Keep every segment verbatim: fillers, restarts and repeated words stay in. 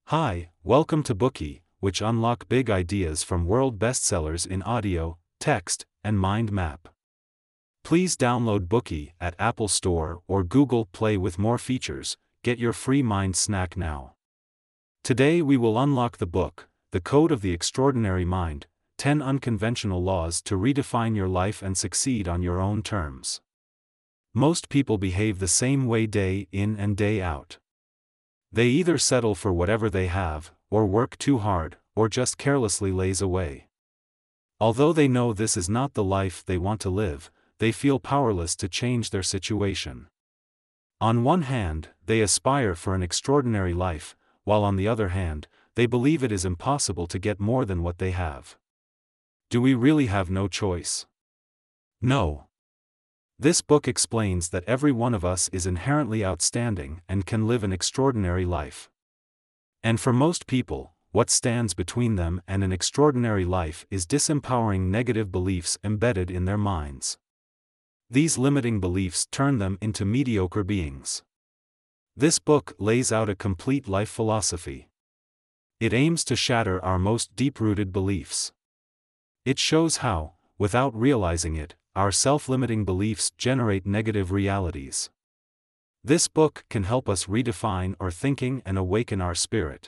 Hi, welcome to Bookey, which unlock big ideas from world bestsellers in audio, text, and mind map. Please download Bookey at Apple Store or Google Play with more features. Get your free mind snack now. Today we will unlock the book, The Code of the Extraordinary Mind, ten Unconventional Laws to Redefine Your Life and Succeed on Your Own Terms. Most people behave the same way day in and day out. They either settle for whatever they have, or work too hard, or just carelessly laze away. Although they know this is not the life they want to live, they feel powerless to change their situation. On one hand, they aspire for an extraordinary life, while on the other hand, they believe it is impossible to get more than what they have. Do we really have no choice? No. This book explains that every one of us is inherently outstanding and can live an extraordinary life. And for most people, what stands between them and an extraordinary life is disempowering negative beliefs embedded in their minds. These limiting beliefs turn them into mediocre beings. This book lays out a complete life philosophy. It aims to shatter our most deep-rooted beliefs. It shows how, without realizing it, our self-limiting beliefs generate negative realities. This book can help us redefine our thinking and awaken our spirit.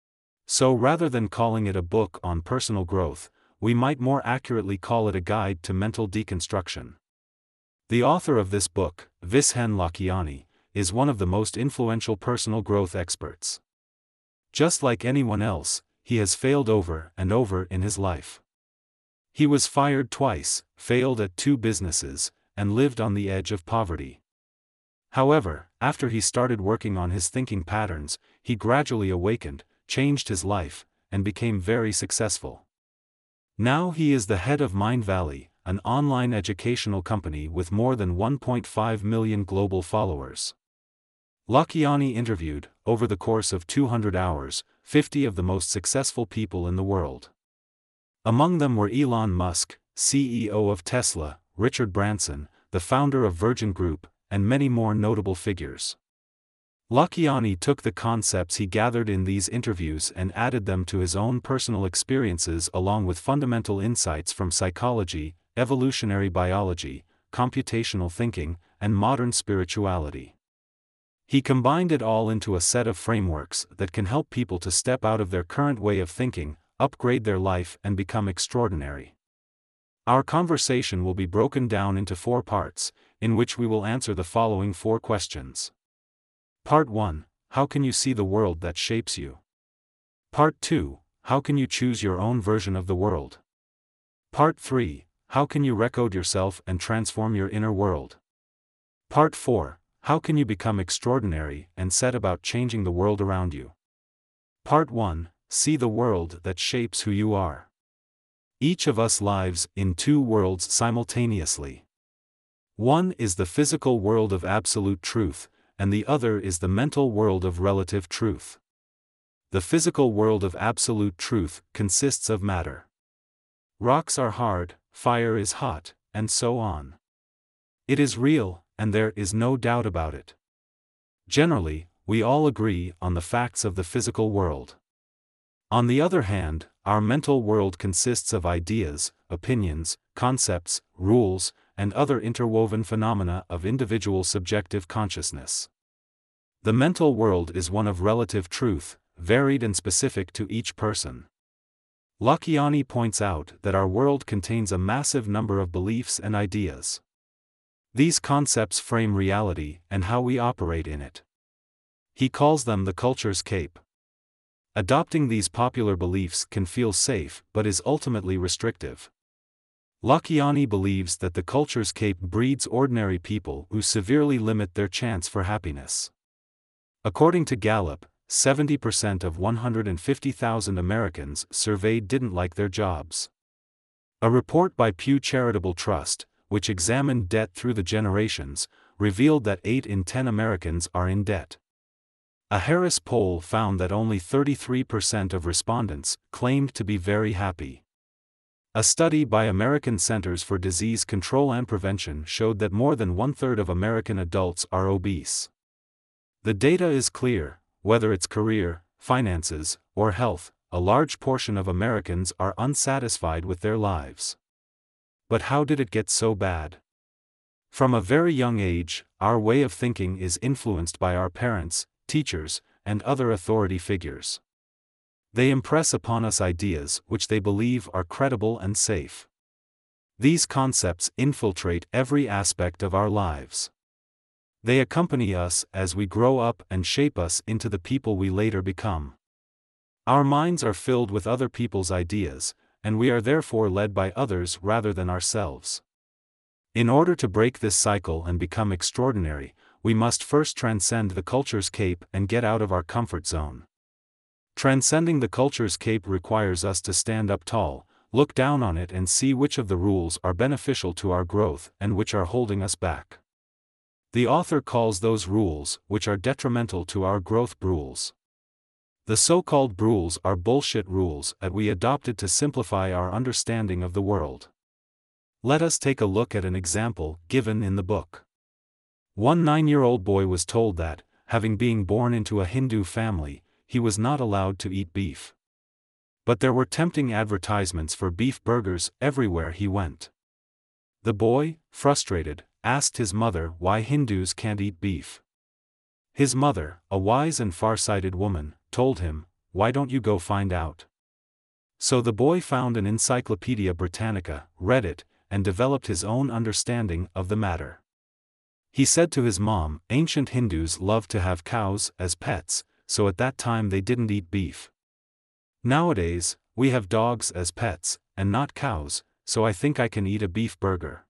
So rather than calling it a book on personal growth, we might more accurately call it a guide to mental deconstruction. The author of this book, Vishen Lakhiani, is one of the most influential personal growth experts. Just like anyone else, he has failed over and over in his life. He was fired twice, failed at two businesses, and lived on the edge of poverty. However, after he started working on his thinking patterns, he gradually awakened, changed his life, and became very successful. Now he is the head of Mindvalley, an online educational company with more than one point five million global followers. Lakhiani interviewed, over the course of two hundred hours, fifty of the most successful people in the world. Among them were Elon Musk, C E O of Tesla, Richard Branson, the founder of Virgin Group, and many more notable figures. Lakhiani took the concepts he gathered in these interviews and added them to his own personal experiences along with fundamental insights from psychology, evolutionary biology, computational thinking, and modern spirituality. He combined it all into a set of frameworks that can help people to step out of their current way of thinking, upgrade their life and become extraordinary. Our conversation will be broken down into four parts, in which we will answer the following four questions. Part one. How can you see the world that shapes you? Part two. How can you choose your own version of the world? Part three. How can you recode yourself and transform your inner world? Part four. How can you become extraordinary and set about changing the world around you? Part one. See the world that shapes who you are. Each of us lives in two worlds simultaneously. One is the physical world of absolute truth, and the other is the mental world of relative truth. The physical world of absolute truth consists of matter. Rocks are hard, fire is hot, and so on. It is real, and there is no doubt about it. Generally, we all agree on the facts of the physical world. On the other hand, our mental world consists of ideas, opinions, concepts, rules, and other interwoven phenomena of individual subjective consciousness. The mental world is one of relative truth, varied and specific to each person. Lakhiani points out that our world contains a massive number of beliefs and ideas. These concepts frame reality and how we operate in it. He calls them the culture's cape. Adopting these popular beliefs can feel safe but is ultimately restrictive. Lakhiani believes that the culture's cape breeds ordinary people who severely limit their chance for happiness. According to Gallup, seventy percent of one hundred fifty thousand Americans surveyed didn't like their jobs. A report by Pew Charitable Trust, which examined debt through the generations, revealed that eight in ten Americans are in debt. A Harris poll found that only thirty-three percent of respondents claimed to be very happy. A study by American Centers for Disease Control and Prevention showed that more than one-third of American adults are obese. The data is clear: whether it's career, finances, or health, a large portion of Americans are unsatisfied with their lives. But how did it get so bad? From a very young age, our way of thinking is influenced by our parents, teachers, and other authority figures. They impress upon us ideas which they believe are credible and safe. These concepts infiltrate every aspect of our lives. They accompany us as we grow up and shape us into the people we later become. Our minds are filled with other people's ideas, and we are therefore led by others rather than ourselves. In order to break this cycle and become extraordinary, we must first transcend the culture's cape and get out of our comfort zone. Transcending the culture's cape requires us to stand up tall, look down on it and see which of the rules are beneficial to our growth and which are holding us back. The author calls those rules which are detrimental to our growth rules. The so-called rules are bullshit rules that we adopted to simplify our understanding of the world. Let us take a look at an example given in the book. One nine-year-old boy was told that, having been born into a Hindu family, he was not allowed to eat beef. But there were tempting advertisements for beef burgers everywhere he went. The boy, frustrated, asked his mother why Hindus can't eat beef. His mother, a wise and far-sighted woman, told him, "Why don't you go find out?" So the boy found an Encyclopedia Britannica, read it, and developed his own understanding of the matter. He said to his mom, "Ancient Hindus loved to have cows as pets, so at that time they didn't eat beef. Nowadays, we have dogs as pets, and not cows, so I think I can eat a beef burger."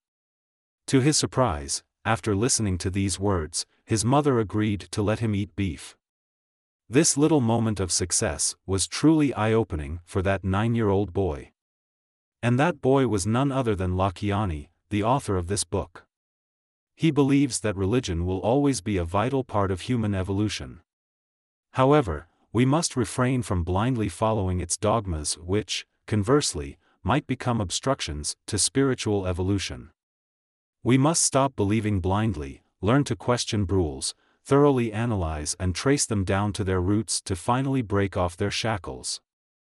To his surprise, after listening to these words, his mother agreed to let him eat beef. This little moment of success was truly eye-opening for that nine-year-old boy. And that boy was none other than Lakhiani, the author of this book. He believes that religion will always be a vital part of human evolution. However, we must refrain from blindly following its dogmas which, conversely, might become obstructions to spiritual evolution. We must stop believing blindly, learn to question rules, thoroughly analyze and trace them down to their roots to finally break off their shackles.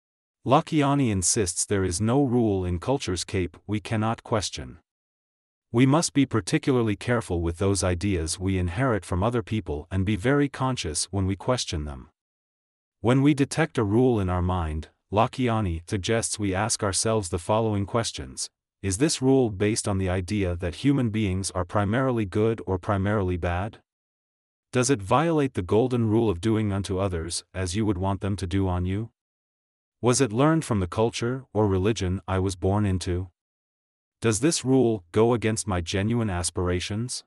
Lakhiani insists there is no rule in culture's cape we cannot question. We must be particularly careful with those ideas we inherit from other people and be very conscious when we question them. When we detect a rule in our mind, Lakhiani suggests we ask ourselves the following questions. Is this rule based on the idea that human beings are primarily good or primarily bad? Does it violate the golden rule of doing unto others as you would want them to do on you? Was it learned from the culture or religion I was born into? Does this rule go against my genuine aspirations?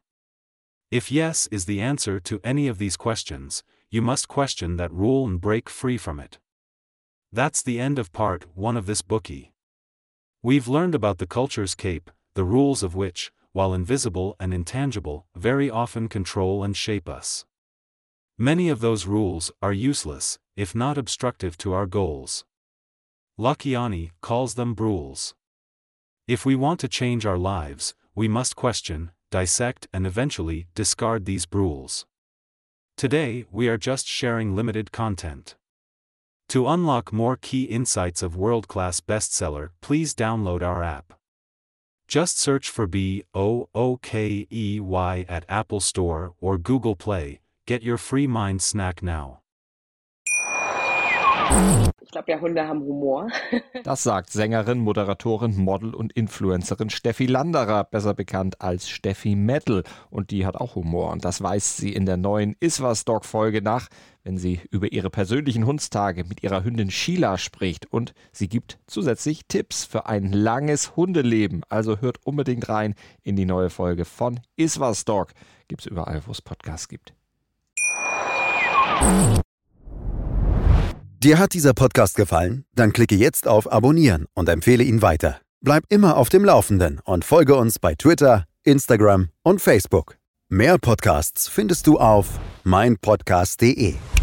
If yes is the answer to any of these questions, you must question that rule and break free from it. That's the end of part one of this bookie. We've learned about the culture's cape, the rules of which, while invisible and intangible, very often control and shape us. Many of those rules are useless, if not obstructive to our goals. Lakhiani calls them rules. If we want to change our lives, we must question, dissect and eventually discard these rules. Today we are just sharing limited content. To unlock more key insights of world-class bestseller, please download our app. Just search for B O O K E Y at Apple Store or Google Play. Get your free mind snack now. Ich glaube ja, Hunde haben Humor. Das sagt Sängerin, Moderatorin, Model und Influencerin Steffi Landerer, besser bekannt als Steffi Metal. Und die hat auch Humor. Und das weist sie in der neuen Iswas-Dog-Folge nach, wenn sie über ihre persönlichen Hundstage mit ihrer Hündin Sheila spricht. Und sie gibt zusätzlich Tipps für ein langes Hundeleben. Also hört unbedingt rein in die neue Folge von Iswas-Dog. Gibt's überall, wo es Podcasts gibt. Dir hat dieser Podcast gefallen? Dann klicke jetzt auf Abonnieren und empfehle ihn weiter. Bleib immer auf dem Laufenden und folge uns bei Twitter, Instagram und Facebook. Mehr Podcasts findest du auf mein podcast punkt de.